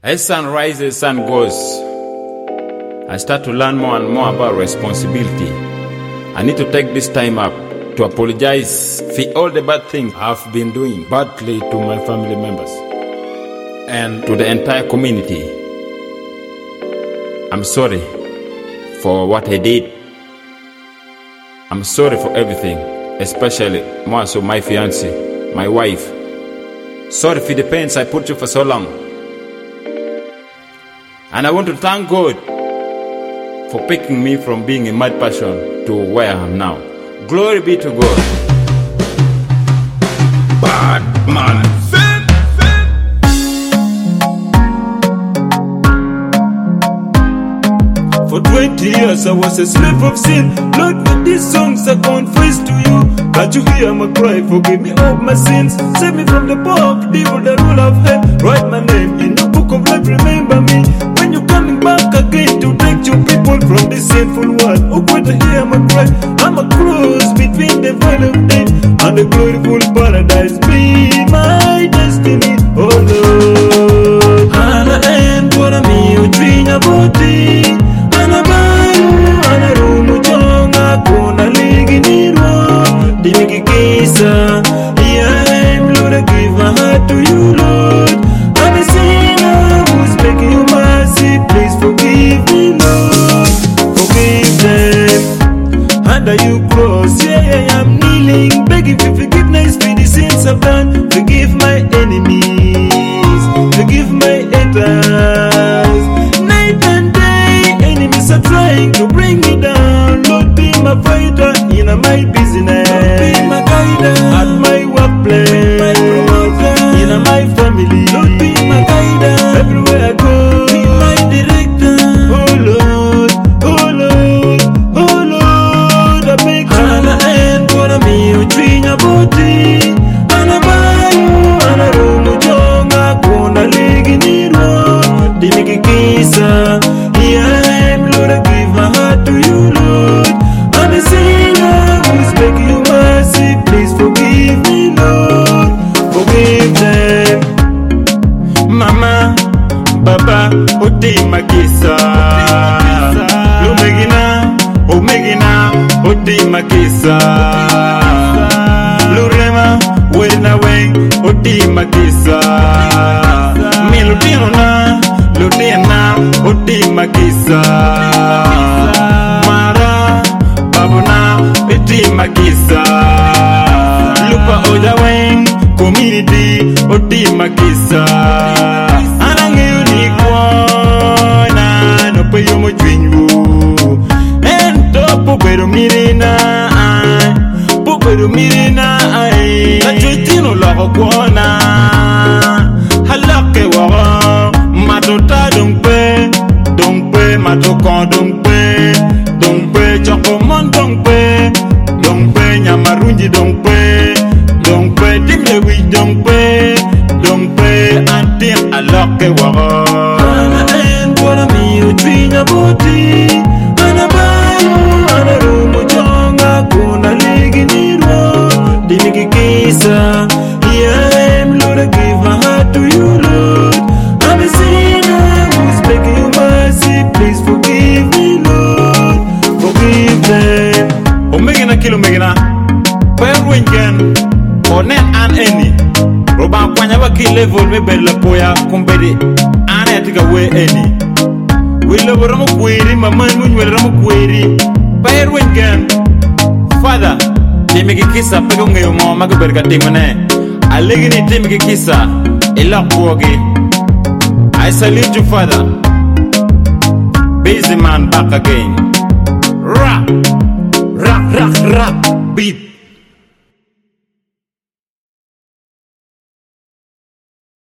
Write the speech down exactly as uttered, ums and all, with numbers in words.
As sun rises, sun goes, I start to learn more and more about responsibility. I need to take this time up to apologize for all the bad things I've been doing badly to my family members and to the entire community. I'm sorry for what I did. I'm sorry for everything, especially more so my fiancée, my wife. Sorry for the pains I put you for so long. And I want to thank God for picking me from being a mad person to where I am now. Glory be to God. Bad man sin, sin. For twenty years I was a slave of sin. Lord, with these songs I confess to you. Can't you hear my cry? Forgive me of my sins. Save me from the power of evil, the rule of hell. Write my name in the book of life, remember me. When you're coming back again to take your people from this sinful world. Oh, good to hear my cry. I'm a cross between the valley of death and the glorious paradise. Be my destiny, oh Lord. Ana en por mi utrinya boti. Ana bayu, ana rumu chonga kona ligi niro. Dimiki kisa, yeah, Lord, I give my heart to you, Lord. I'm a sinner who's begging you mercy. Please forgive me, Lord. Forgive them. Under you cross, yeah, yeah, I'm kneeling, begging for forgiveness for the sins I've done. Forgive my enemies, forgive my haters. Night and day, enemies are trying to bring me down. Lord, be my fighter in my business. Lord, be my guide at my workplace, my promoter in my family. Lord, be my guide everywhere I go. Be my director. Oh Lord, oh Lord, oh Lord, I beg you. Ana en por mi utrinya boti. Ana bayu, ana rumu chonga kona ligi niro. Dimiki kisa, yeah, Lord, I give my heart to you, Lord. I'm a sinner who's begging you mercy. Please forgive me, Lord. Forgive them. Mama, Baba, Oti Makisa. Lumegina, Omegina, Oti Makisa. Lurema, Wena Weng, Oti Makisa. Milutino na, Lutina, Oti Makisa. Mara, Babuna, Oti Makisa. Lupa Oja Weng, community, Oti Makisa. Anange unikwana, no pe yomo chwinyu. Ento pupero mirina, pupero mirina, la chwitino loko kwana. Halake wawa, matota dongpe, dongpe, matokon dongpe, dongpe, chokomon dongpe, dongpe, nyamarunji dongpe, dongpe, dimlewi dongpe, dongpe, antin alake wawa. Ana en por mi utrinya boti. Ana bayu, ana rumu chonga kuna ligi niro. Dimiki kisa, yeah, Lord, I give my heart to you, Lord. I'm a sinner who's begging you mercy. Please forgive me, Lord. Forgive them. Omegina kilo megina. Peru ingen. Onen an eni. Roba kwanya wa ki level me bella poya kumbedi. Ane atika we eni. We love ramu kweri. Mama munyu ramu kweri. Peru ingen. Father. Timiki kisa pego ngayo mo magaberga timone. Aligini timiki kisa. Ila kuogi. I salute you, Father. Busy man back again. Rap, rap, rap, rap, beat.